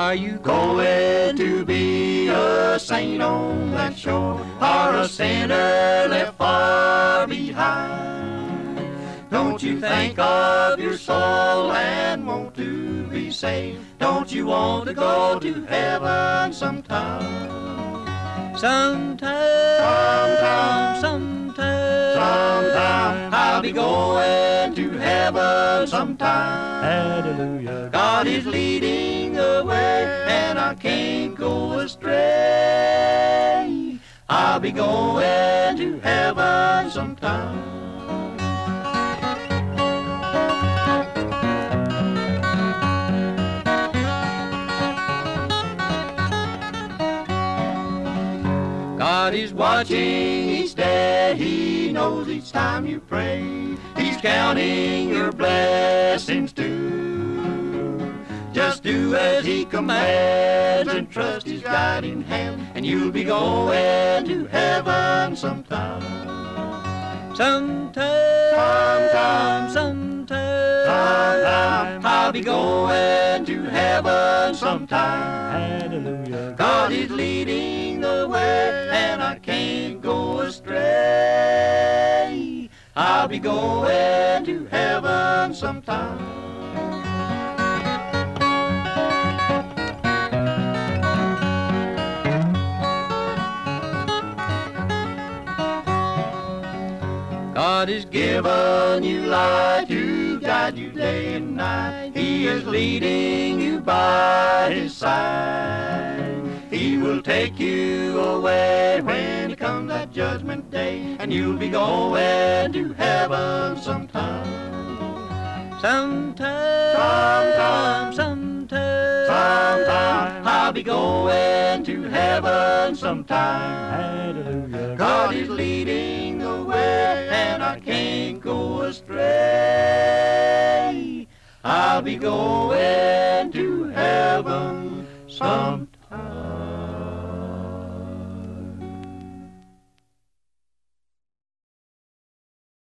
Are you going to be a saint on that shore, or a sinner left far behind? Don't you think of your soul and want to be saved? Don't you want to go to heaven sometime? Sometime I'll be going to heaven sometime. Hallelujah. God is leading the way and I can't go astray. I'll be going to heaven sometime. God is watching each day, He knows each time you pray. He's counting your blessings too. Just do as He commands and trust His guiding hand, and you'll be going to heaven sometime. Sometime I'll be going to heaven sometime. Hallelujah. God is leading the way and I can't go astray. I'll be going to heaven sometime. God has given you light to guide you day and night. He is leading you by His side. He will take you away when it comes that judgment day, and you'll be going to heaven sometime. Sometime I'll be going to heaven sometime. Hallelujah. God is leading the way and I can't go astray. I'll be going to heaven sometime.